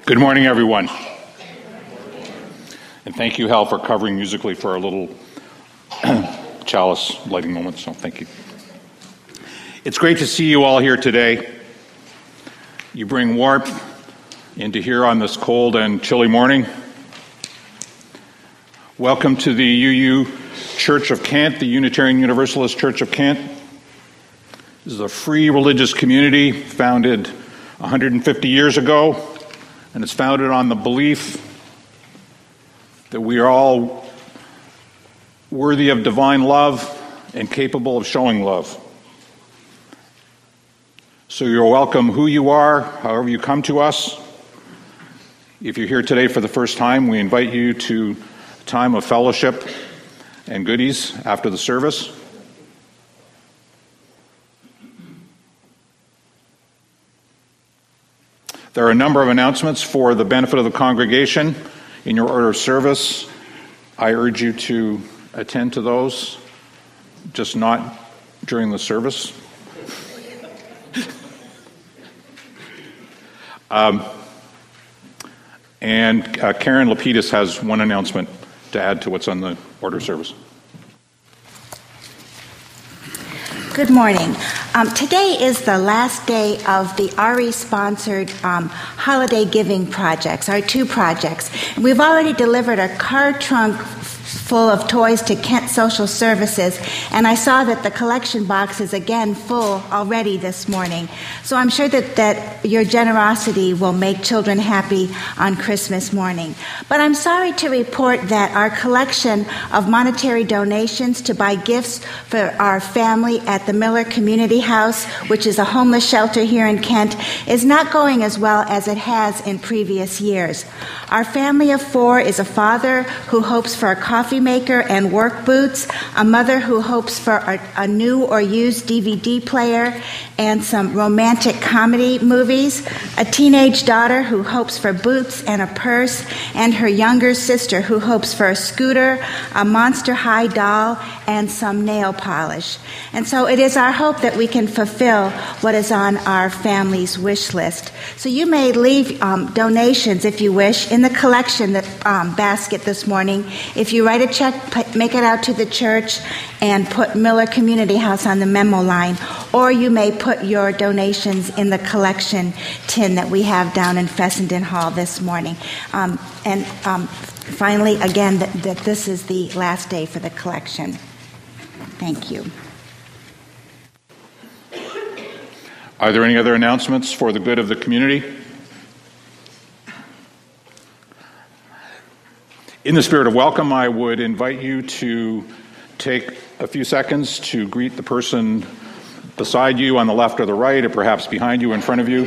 Good morning, everyone. And thank you, Hal, for covering musically for our little chalice lighting moment, so thank you. It's great to see you all here today. You bring warmth into here on this cold and chilly morning. Welcome to the UU Church of Kent, the Unitarian Universalist Church of Kent. This is a free religious community founded 150 years ago. And it's founded on the belief that we are all worthy of divine love and capable of showing love. So you're welcome who you are, however you come to us. If you're here today for the first time, we invite you to a time of fellowship and goodies after the service. There are a number of announcements for the benefit of the congregation in your order of service. I urge you to attend to those, just not during the service. And Karen Lapidus has one announcement to add to what's on the order of service. Good morning. Today is the last day of the RE-sponsored holiday giving projects, our two projects. We've already delivered a car trunk full of toys to Kent Social Services, and I saw that the collection box is again full already this morning. So I'm sure that your generosity will make children happy on Christmas morning. But I'm sorry to report that our collection of monetary donations to buy gifts for our family at the Miller Community House, which is a homeless shelter here in Kent, is not going as well as it has in previous years. Our family of four is a father who hopes for a coffee maker and work boots, a mother who hopes for a new or used DVD player and some romantic comedy movies, a teenage daughter who hopes for boots and a purse, and her younger sister who hopes for a scooter, a Monster High doll, and some nail polish. And so it is our hope that we can fulfill what is on our family's wish list. So you may leave donations, if you wish, in the collection basket this morning. If you write a check, make it out to the church and put Miller Community House on the memo line, or you may put your donations in the collection tin that we have down in Fessenden Hall this morning. Finally, again, that this is the last day for the collection. Thank you. Are there any other announcements for the good of the community? In the spirit of welcome, I would invite you to take a few seconds to greet the person beside you on the left or the right, or perhaps behind you, in front of you.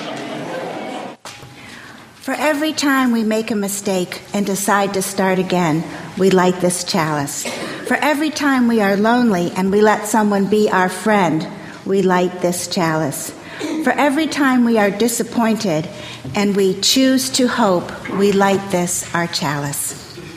For every time we make a mistake and decide to start again, we light this chalice. For every time we are lonely and we let someone be our friend, we light this chalice. For every time we are disappointed and we choose to hope, we light this, our chalice.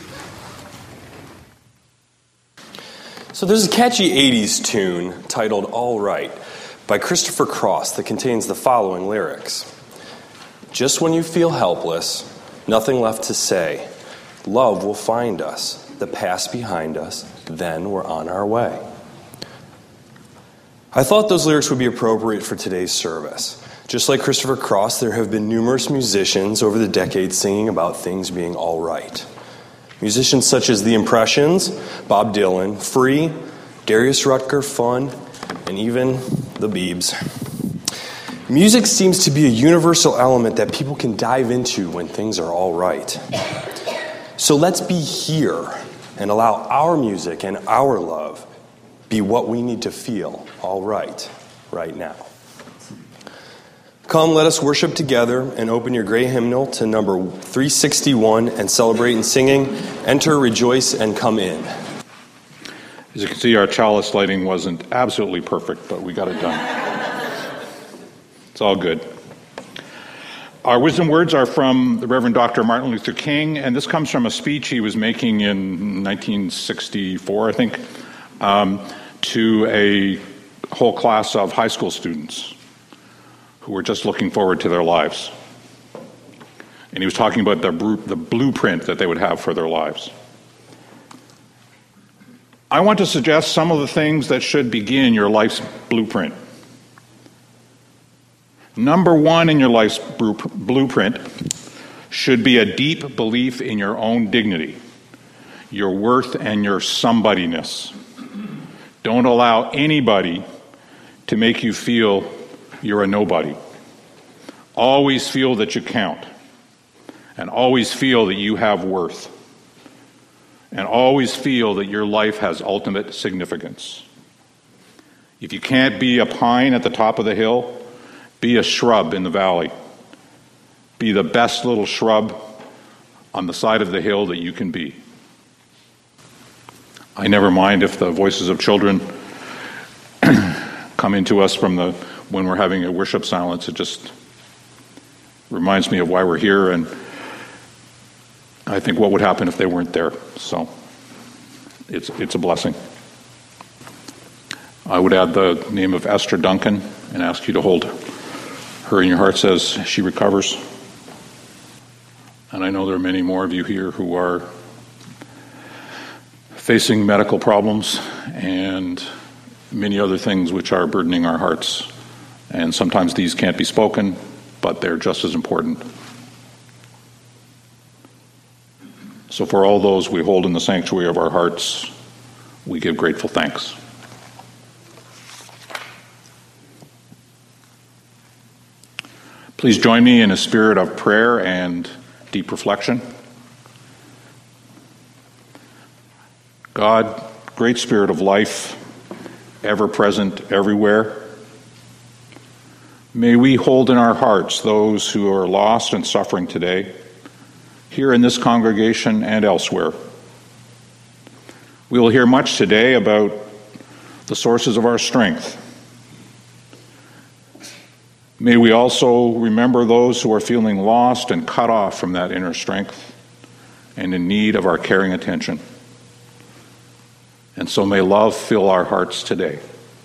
So there's a catchy 80s tune titled All Right by Christopher Cross that contains the following lyrics. Just when you feel helpless, nothing left to say, love will find us, the past behind us, then we're on our way. I thought those lyrics would be appropriate for today's service. Just like Christopher Cross, there have been numerous musicians over the decades singing about things being all right. Musicians such as The Impressions, Bob Dylan, Free, Darius Rucker, Fun, and even the Beebs. Music seems to be a universal element that people can dive into when things are all right. So let's be here and allow our music and our love be what we need to feel all right now. Come, let us worship together and open your gray hymnal to number 361 and celebrate in singing, Enter, Rejoice, and Come In. As you can see, our chalice lighting wasn't absolutely perfect, but we got it done. It's all good. Our wisdom words are from the Reverend Dr. Martin Luther King, and this comes from a speech he was making in 1964, I think, to a whole class of high school students who were just looking forward to their lives. And he was talking about the blueprint that they would have for their lives. I want to suggest some of the things that should begin your life's blueprint. Number one in your life's blueprint should be a deep belief in your own dignity, your worth, and your somebodyness. Don't allow anybody to make you feel you're a nobody. Always feel that you count, and always feel that you have worth, and always feel that your life has ultimate significance. If you can't be a pine at the top of the hill, be a shrub in the valley. Be the best little shrub on the side of the hill that you can be. I never mind if the voices of children come into us when we're having a worship silence. It just reminds me of why we're here, and I think what would happen if they weren't there. So it's a blessing. I would add the name of Esther Duncan and ask you to hold her in your hearts as she recovers. And I know there are many more of you here who are facing medical problems and many other things which are burdening our hearts. And sometimes these can't be spoken, but they're just as important. So for all those we hold in the sanctuary of our hearts, we give grateful thanks. Please join me in a spirit of prayer and deep reflection. God, great Spirit of life, ever present everywhere, may we hold in our hearts those who are lost and suffering today, here in this congregation and elsewhere. We will hear much today about the sources of our strength. May we also remember those who are feeling lost and cut off from that inner strength and in need of our caring attention. And so may love fill our hearts today.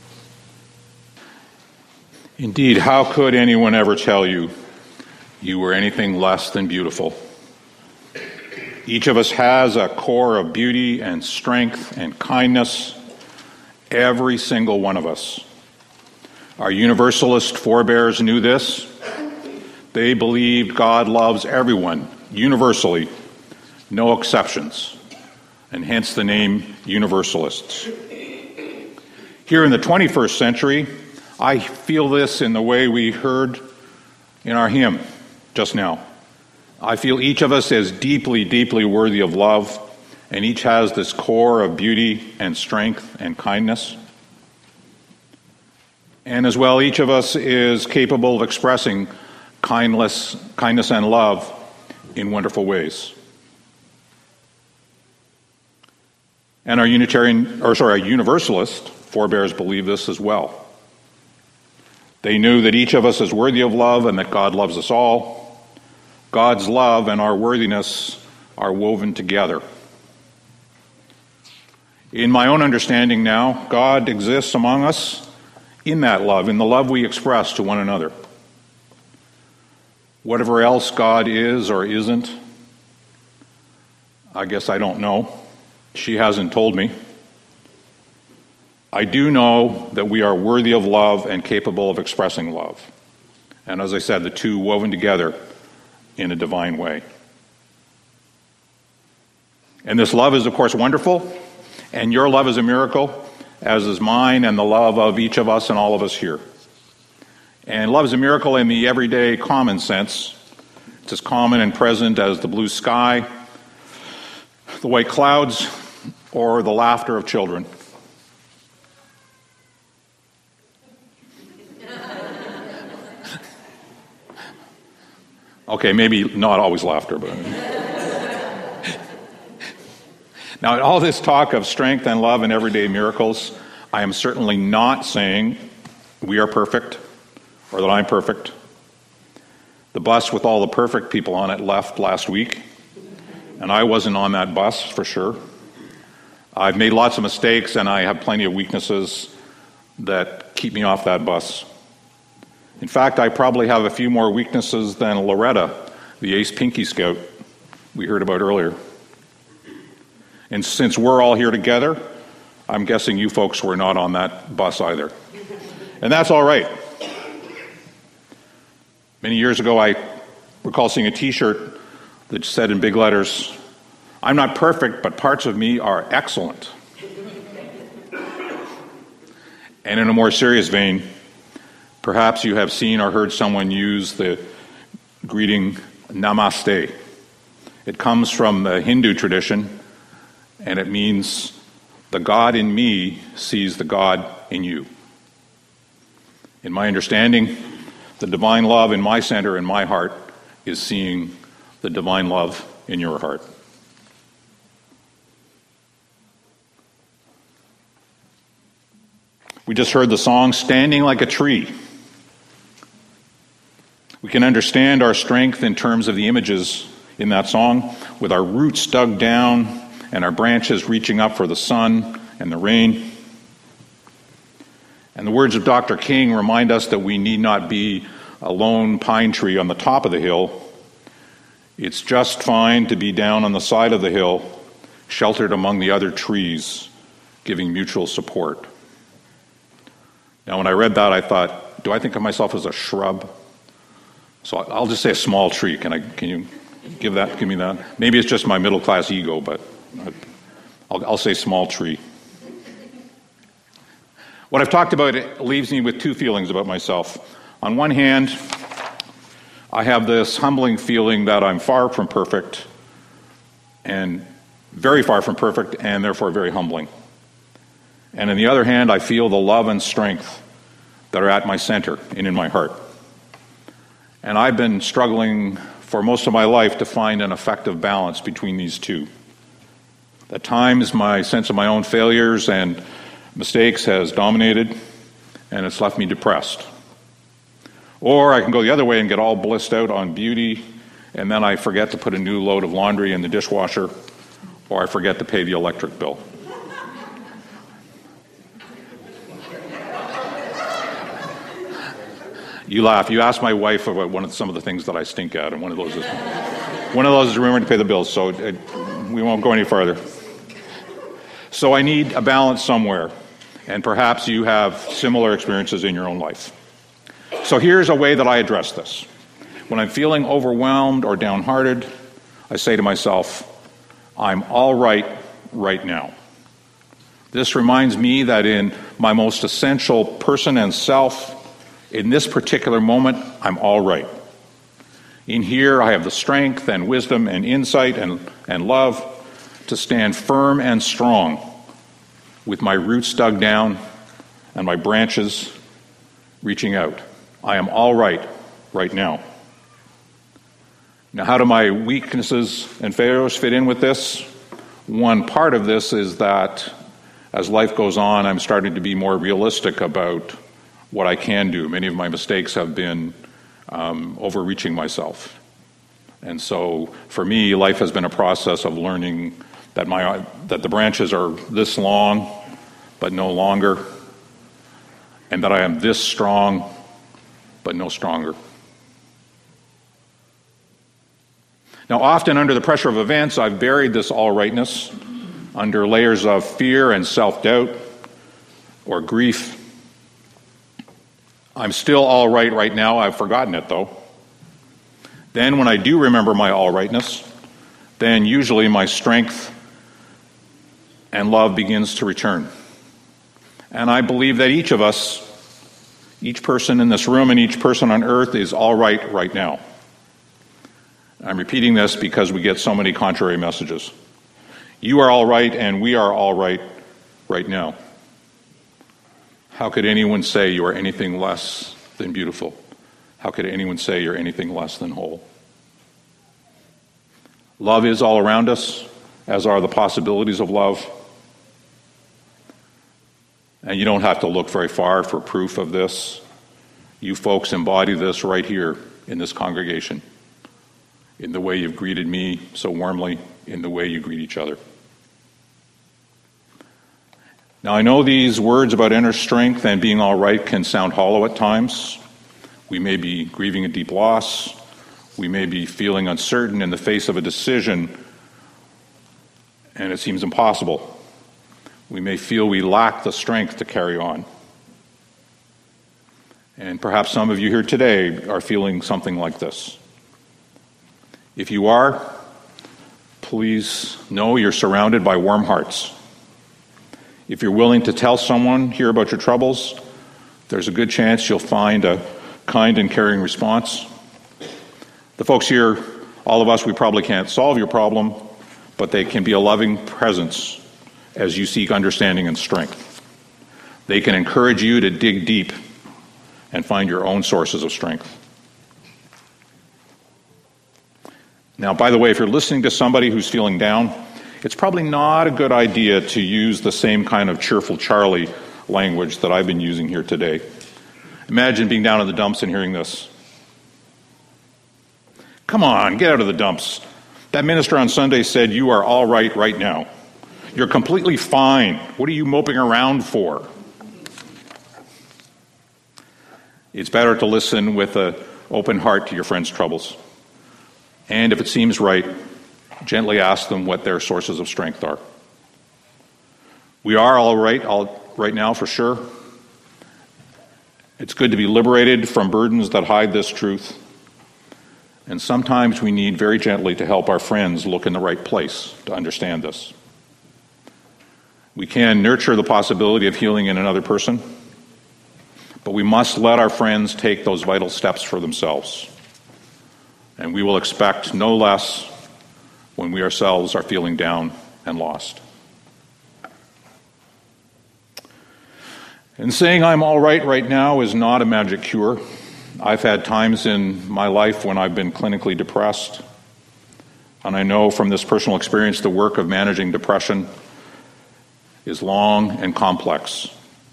Indeed, how could anyone ever tell you you were anything less than beautiful? Each of us has a core of beauty and strength and kindness, every single one of us. Our Universalist forebears knew this. They believed God loves everyone, universally, no exceptions, and hence the name Universalists. Here in the 21st century, I feel this in the way we heard in our hymn just now. I feel each of us is deeply, deeply worthy of love, and each has this core of beauty and strength and kindness. And as well, each of us is capable of expressing kindness and love in wonderful ways. And our Universalist forebears believe this as well. They knew that each of us is worthy of love and that God loves us all. God's love and our worthiness are woven together. In my own understanding now, God exists among us in that love, in the love we express to one another. Whatever else God is or isn't, I guess I don't know. She hasn't told me. I do know that we are worthy of love and capable of expressing love. And as I said, the two woven together in a divine way. And this love is, of course, wonderful, and your love is a miracle, as is mine and the love of each of us and all of us here. And love is a miracle in the everyday common sense. It's as common and present as the blue sky, the white clouds, or the laughter of children. Okay, maybe not always laughter, but... Now, in all this talk of strength and love and everyday miracles, I am certainly not saying we are perfect or that I'm perfect. The bus with all the perfect people on it left last week, and I wasn't on that bus for sure. I've made lots of mistakes, and I have plenty of weaknesses that keep me off that bus. In fact, I probably have a few more weaknesses than Loretta the ace Pinky Scout we heard about earlier. And since we're all here together, I'm guessing you folks were not on that bus either. And that's all right. Many years ago, I recall seeing a T-shirt that said in big letters, "I'm not perfect, but parts of me are excellent." And in a more serious vein, perhaps you have seen or heard someone use the greeting Namaste. It comes from the Hindu tradition, and it means the God in me sees the God in you. In my understanding, the divine love in my center, in my heart, is seeing the divine love in your heart. We just heard the song, Standing Like a Tree. We can understand our strength in terms of the images in that song, with our roots dug down and our branches reaching up for the sun and the rain. And the words of Dr. King remind us that we need not be a lone pine tree on the top of the hill. It's just fine to be down on the side of the hill, sheltered among the other trees, giving mutual support. Now, when I read that, I thought, do I think of myself as a shrub? So I'll just say a small tree. Can you give me that? Maybe it's just my middle-class ego, but I'll say small tree. What I've talked about leaves me with two feelings about myself. On one hand, I have this humbling feeling that I'm far from perfect, and very far from perfect, and therefore very humbling. And on the other hand, I feel the love and strength that are at my center and in my heart. And I've been struggling for most of my life to find an effective balance between these two. At times, my sense of my own failures and mistakes has dominated, and it's left me depressed. Or I can go the other way and get all blissed out on beauty, and then I forget to put a new load of laundry in the dishwasher, or I forget to pay the electric bill. You laugh. You ask my wife about some of the things that I stink at, and one of those is remembering to pay the bills, so we won't go any farther. So I need a balance somewhere, and perhaps you have similar experiences in your own life. So here's a way that I address this. When I'm feeling overwhelmed or downhearted, I say to myself, I'm all right right now. This reminds me that in my most essential person and self, in this particular moment, I'm all right. In here, I have the strength and wisdom and insight and love to stand firm and strong with my roots dug down and my branches reaching out. I am all right right now. Now, how do my weaknesses and failures fit in with this? One part of this is that as life goes on, I'm starting to be more realistic about what I can do. Many of my mistakes have been overreaching myself. And so for me, life has been a process of learning that the branches are this long, but no longer, and that I am this strong, but no stronger. Now, often under the pressure of events, I've buried this all-rightness under layers of fear and self-doubt or grief. I'm still all right now. I've forgotten it, though. Then when I do remember my all-rightness, then usually my strength and love begins to return. And I believe that each of us, each person in this room and each person on earth is all right now. I'm repeating this because we get so many contrary messages. You are all right and we are all right now. How could anyone say you are anything less than beautiful? How could anyone say you're anything less than whole? Love is all around us, as are the possibilities of love. And you don't have to look very far for proof of this. You folks embody this right here in this congregation, in the way you've greeted me so warmly, in the way you greet each other. Now, I know these words about inner strength and being all right can sound hollow at times. We may be grieving a deep loss, We may be feeling uncertain in the face of a decision, and it seems impossible. We may feel we lack the strength to carry on. And perhaps some of you here today are feeling something like this. If you are, please know you're surrounded by warm hearts. If you're willing to tell someone here about your troubles, there's a good chance you'll find a kind and caring response. The folks here, all of us, we probably can't solve your problem, but they can be a loving presence as you seek understanding and strength. They can encourage you to dig deep and find your own sources of strength. Now, by the way, if you're listening to somebody who's feeling down, it's probably not a good idea to use the same kind of cheerful Charlie language that I've been using here today. Imagine being down in the dumps and hearing this. Come on, get out of the dumps. That minister on Sunday said you are all right now. You're completely fine. What are you moping around for? It's better to listen with an open heart to your friend's troubles. And if it seems right, gently ask them what their sources of strength are. We are all right now for sure. It's good to be liberated from burdens that hide this truth. And sometimes we need very gently to help our friends look in the right place to understand this. We can nurture the possibility of healing in another person, but we must let our friends take those vital steps for themselves. And we will expect no less when we ourselves are feeling down and lost. And saying I'm all right now is not a magic cure. I've had times in my life when I've been clinically depressed, and I know from this personal experience the work of managing depression is long and complex.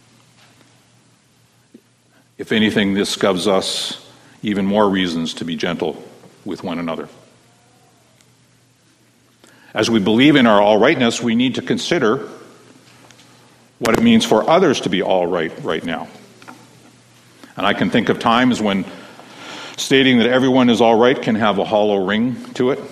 If anything, this gives us even more reasons to be gentle with one another. As we believe in our all rightness, we need to consider what it means for others to be all right now. And I can think of times when stating that everyone is all right can have a hollow ring to it.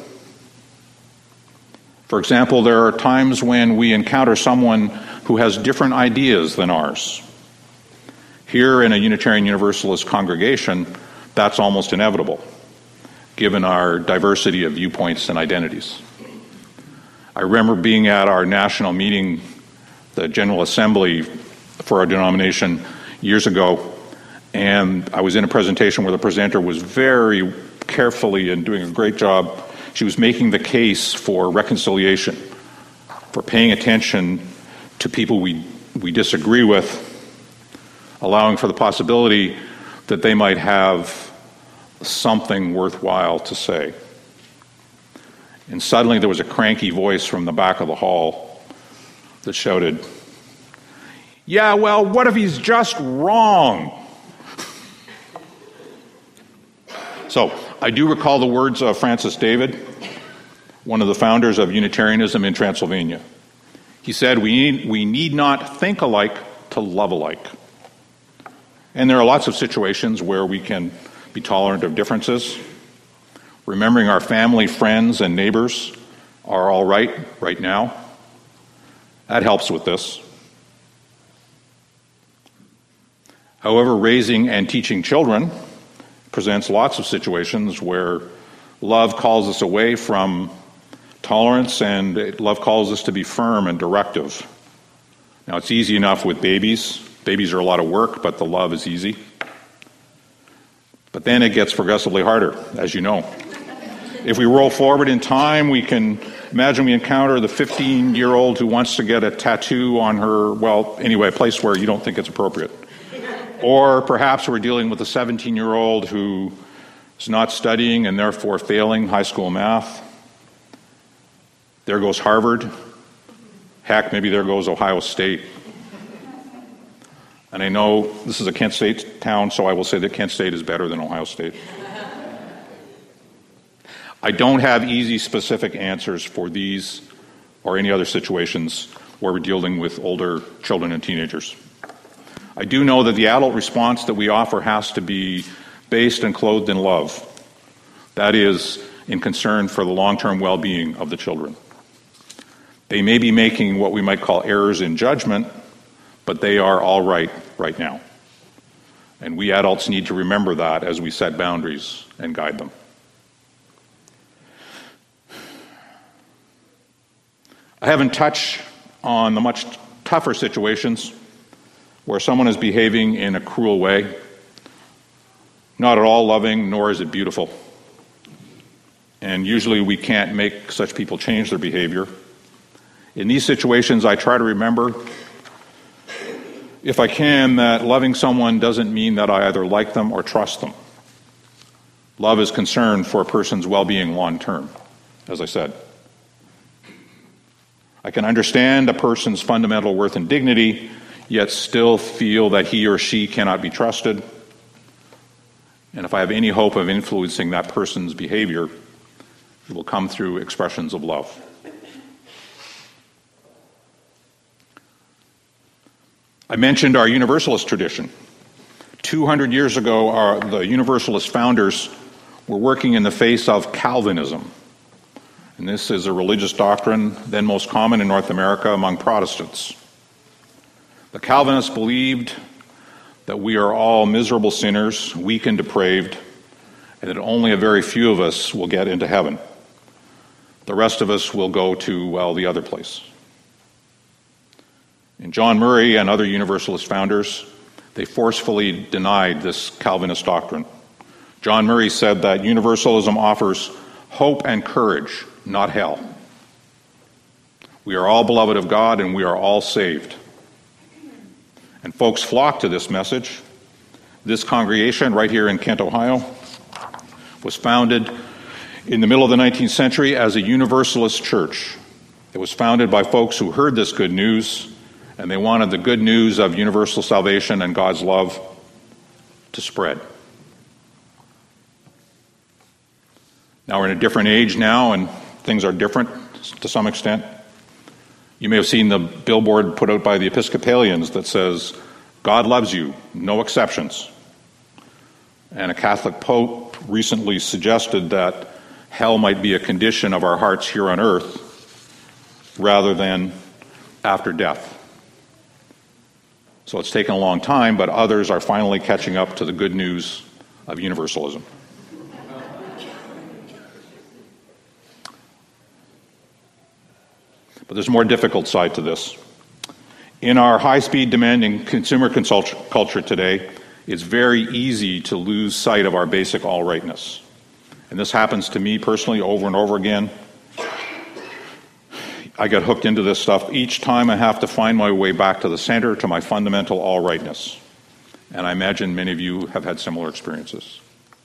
For example, there are times when we encounter someone who has different ideas than ours. Here in a Unitarian Universalist congregation, that's almost inevitable, given our diversity of viewpoints and identities. I remember being at our national meeting, the General Assembly for our denomination years ago, and I was in a presentation where the presenter was very carefully and doing a great job. She was making the case for reconciliation, for paying attention to people we disagree with, allowing for the possibility that they might have something worthwhile to say. And suddenly there was a cranky voice from the back of the hall that shouted, "Yeah, well, what if he's just wrong?" So, I do recall the words of Francis David, one of the founders of Unitarianism in Transylvania. He said, we need not think alike to love alike. And there are lots of situations where we can be tolerant of differences. Remembering our family, friends, and neighbors are all right now. That helps with this. However, raising and teaching children presents lots of situations where love calls us away from tolerance, and love calls us to be firm and directive. Now, it's easy enough with babies. Babies are a lot of work, but the love is easy. But then it gets progressively harder, as you know. If we roll forward in time, we can imagine we encounter the 15-year-old who wants to get a tattoo on her, a place where you don't think it's appropriate. Or perhaps we're dealing with a 17-year-old who is not studying and therefore failing high school math. There goes Harvard. Heck, maybe there goes Ohio State. And I know this is a Kent State town, so I will say that Kent State is better than Ohio State. I don't have easy, specific answers for these or any other situations where we're dealing with older children and teenagers. I do know that the adult response that we offer has to be based and clothed in love. That is, in concern for the long-term well-being of the children. They may be making what we might call errors in judgment, but they are all right now. And we adults need to remember that as we set boundaries and guide them. I haven't touched on the much tougher situations where someone is behaving in a cruel way. Not at all loving, nor is it beautiful. And usually we can't make such people change their behavior. In these situations, I try to remember, if I can, that loving someone doesn't mean that I either like them or trust them. Love is concern for a person's well-being long-term, as I said. I can understand a person's fundamental worth and dignity, yet still feel that he or she cannot be trusted. And if I have any hope of influencing that person's behavior, it will come through expressions of love. I mentioned our Universalist tradition. 200 years ago, the Universalist founders were working in the face of Calvinism. And this is a religious doctrine then most common in North America among Protestants. The Calvinists believed that we are all miserable sinners, weak and depraved, and that only a very few of us will get into heaven. The rest of us will go to, well, the other place. And John Murray and other Universalist founders, they forcefully denied this Calvinist doctrine. John Murray said that Universalism offers hope and courage, not hell. We are all beloved of God and we are all saved. And folks flocked to this message. This congregation right here in Kent, Ohio, was founded in the middle of the 19th century as a Universalist church. It was founded by folks who heard this good news, and they wanted the good news of universal salvation and God's love to spread. Now we're in a different age now, and things are different to some extent. You may have seen the billboard put out by the Episcopalians that says, "God loves you, no exceptions." And a Catholic Pope recently suggested that hell might be a condition of our hearts here on earth rather than after death. So it's taken a long time, but others are finally catching up to the good news of universalism. But there's a more difficult side to this. In our high-speed demanding consumer culture today, it's very easy to lose sight of our basic all-rightness. And this happens to me personally over and over again. I get hooked into this stuff. Each time I have to find my way back to the center, to my fundamental all-rightness. And I imagine many of you have had similar experiences.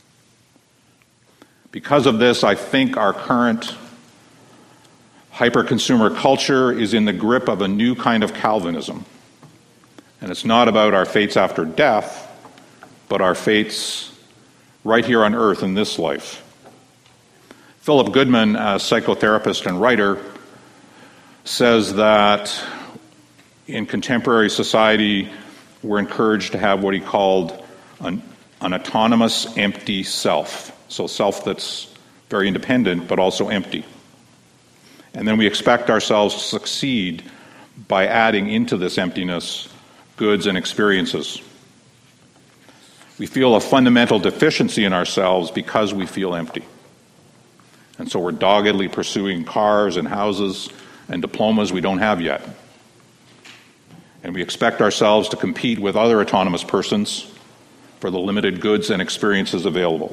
Because of this, I think our current hyper-consumer culture is in the grip of a new kind of Calvinism. And it's not about our fates after death, but our fates right here on earth in this life. Philip Goodman, a psychotherapist and writer, says that in contemporary society, we're encouraged to have what he called an autonomous, empty self. So self that's very independent, but also empty. And then we expect ourselves to succeed by adding into this emptiness goods and experiences. We feel a fundamental deficiency in ourselves because we feel empty. And so we're doggedly pursuing cars and houses and diplomas we don't have yet. And we expect ourselves to compete with other autonomous persons for the limited goods and experiences available.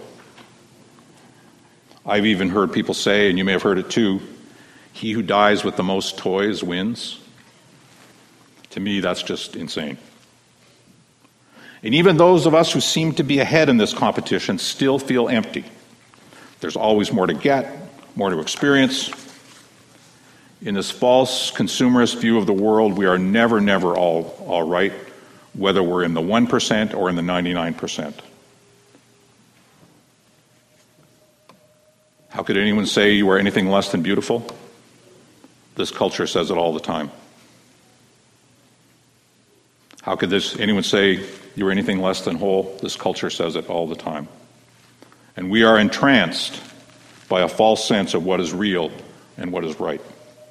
I've even heard people say, and you may have heard it too, he who dies with the most toys wins. To me, that's just insane. And even those of us who seem to be ahead in this competition still feel empty. There's always more to get, more to experience. In this false consumerist view of the world, we are never all right, whether we're in the 1% or in the 99%. How could anyone say you are anything less than beautiful? This culture says it all the time. How could anyone say you're anything less than whole? This culture says it all the time. and we are entranced by a false sense of what is real and what is right.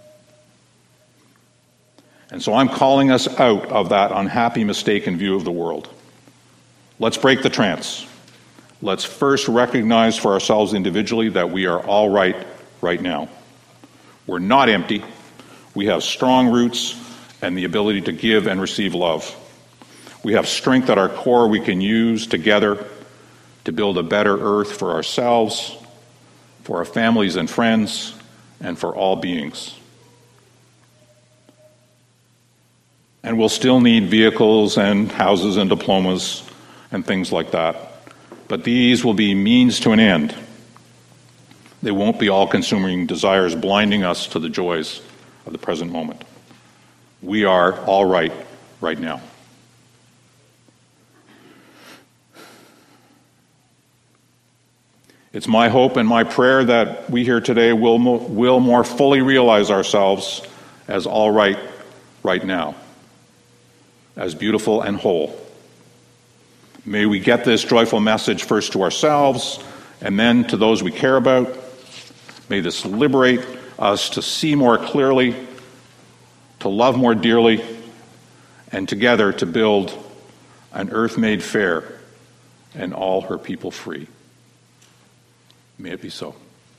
And so I'm calling us out of that unhappy, mistaken view of the world. Let's break the trance. Let's first recognize for ourselves individually that we are all right now. We're not empty. We have strong roots and the ability to give and receive love. We have strength at our core we can use together to build a better earth for ourselves, for our families and friends, and for all beings. And we'll still need vehicles and houses and diplomas and things like that. But these will be means to an end. They won't be all-consuming desires blinding us to the joys of the present moment. We are all right now. It's my hope and my prayer that we here today will more fully realize ourselves as all right now, as beautiful and whole. May we get this joyful message first to ourselves and then to those we care about. May this liberate us to see more clearly, to love more dearly, and together to build an earth made fair and all her people free. May it be so.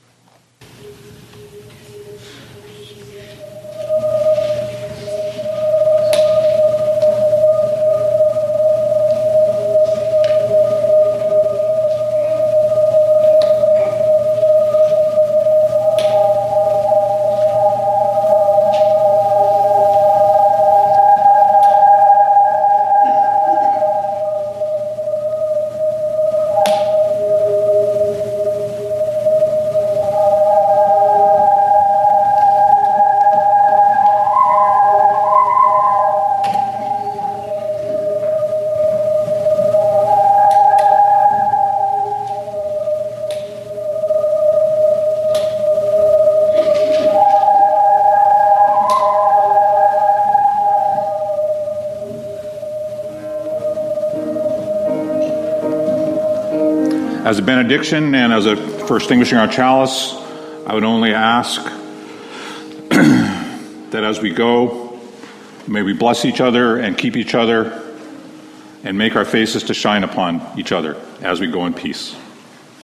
As a benediction and for extinguishing our chalice, I would only ask that as we go, may we bless each other and keep each other and make our faces to shine upon each other as we go in peace.